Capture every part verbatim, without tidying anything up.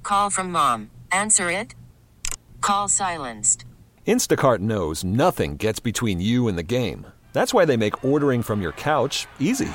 call from mom. Answer it. Call silenced. Instacart knows nothing gets between you and the game. That's why they make ordering from your couch easy.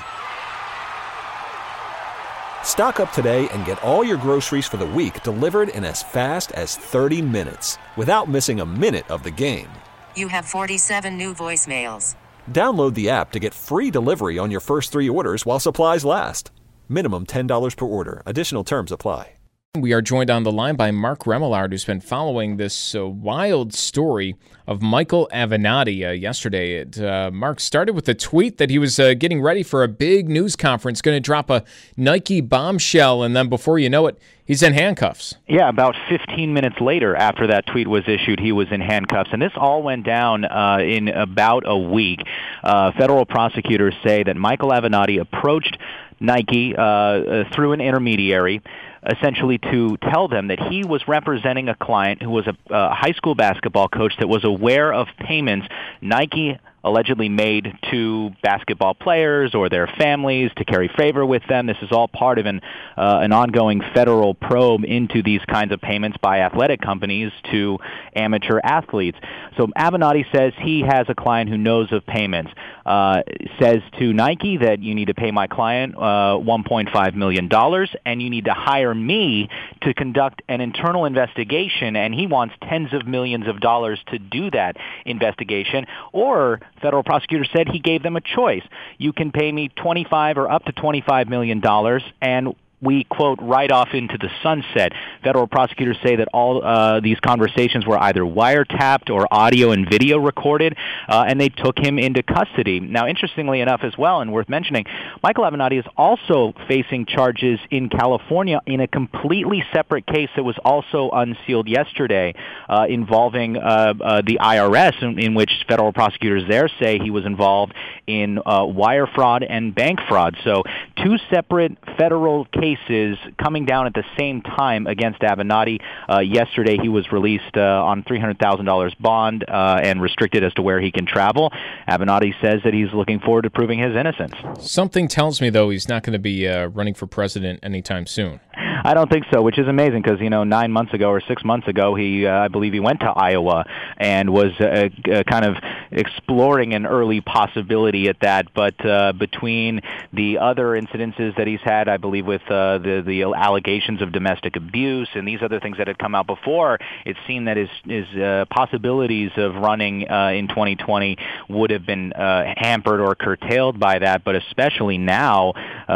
Stock up today and get all your groceries for the week delivered in as fast as thirty minutes without missing a minute of the game. You have forty-seven new voicemails. Download the app to get free delivery on your first three orders while supplies last. Minimum ten dollars per order. Additional terms apply. We are joined on the line by Mark Remillard, who's been following this uh, wild story of Michael Avenatti uh, yesterday. It, uh, Mark started with a tweet that he was uh, getting ready for a big news conference, going to drop a Nike bombshell, and then before you know it, he's in handcuffs. Yeah, about fifteen minutes later after that tweet was issued, he was in handcuffs. And this all went down uh, in about a week. Uh, federal prosecutors say that Michael Avenatti approached Nike uh, uh, through an intermediary, essentially to tell them that he was representing a client who was a, a high school basketball coach that was aware of payments Nike allegedly made to basketball players or their families to carry favor with them. This is all part of an uh, an ongoing federal probe into these kinds of payments by athletic companies to amateur athletes. So Avenatti says he has a client who knows of payments, uh, says to Nike that you need to pay my client uh, one point five million dollars and you need to hire me to conduct an internal investigation, and he wants tens of millions of dollars to do that investigation. Or federal prosecutors said he gave them a choice. You can pay me twenty-five or up to twenty-five million dollars, and we, quote, right off into the sunset. Federal prosecutors say that all uh, these conversations were either wiretapped or audio and video recorded, uh, and they took him into custody. Now, interestingly enough as well, and worth mentioning, Michael Avenatti is also facing charges in California in a completely separate case that was also unsealed yesterday uh, involving uh, uh, the I R S, in, in which federal prosecutors there say he was involved in uh, wire fraud and bank fraud. So two separate federal cases cases coming down at the same time against Avenatti. Uh, yesterday, he was released uh, on three hundred thousand dollars bond uh, and restricted as to where he can travel. Avenatti says that he's looking forward to proving his innocence. Something tells me, though, he's not going to be uh, running for president anytime soon. I don't think so, which is amazing because, you know, nine months ago or six months ago, he, uh, I believe he went to Iowa and was uh, uh, kind of exploring an early possibility at that. But uh, between the other incidences that he's had, I believe with uh, the, the allegations of domestic abuse and these other things that had come out before, it seemed that his, his uh, possibilities of running uh, in twenty twenty would have been uh, hampered or curtailed by that. But especially now,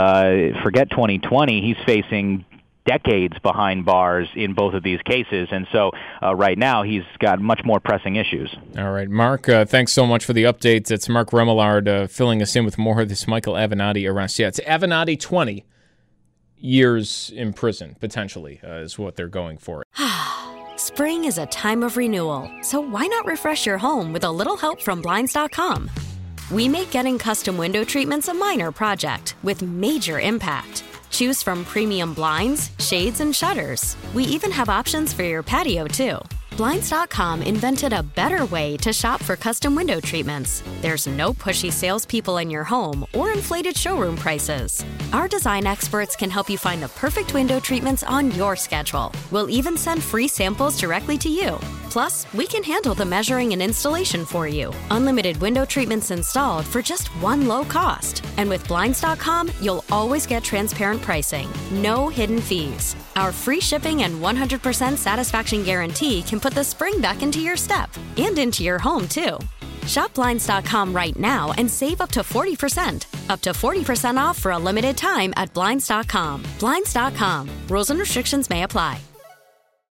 uh, forget twenty twenty, he's facing decades behind bars in both of these cases. And so uh, right now he's got much more pressing issues. All right, Mark, uh, thanks so much for the updates. It's Mark Remillard uh, filling us in with more of this Michael Avenatti arrest. Yeah, it's Avenatti twenty years in prison, potentially, uh, is what they're going for. Spring is a time of renewal, so why not refresh your home with a little help from Blinds dot com? We make getting custom window treatments a minor project with major impact. Choose from premium blinds, shades, and shutters. We even have options for your patio, too. Blinds dot com invented a better way to shop for custom window treatments. There's no pushy salespeople in your home or inflated showroom prices. Our design experts can help you find the perfect window treatments on your schedule. We'll even send free samples directly to you. Plus, we can handle the measuring and installation for you. Unlimited window treatments installed for just one low cost. And with Blinds dot com, you'll always get transparent pricing. No hidden fees. Our free shipping and one hundred percent satisfaction guarantee can put the spring back into your step and into your home, too. Shop Blinds dot com right now and save up to forty percent. Up to forty percent off for a limited time at Blinds dot com. Blinds dot com. Rules and restrictions may apply.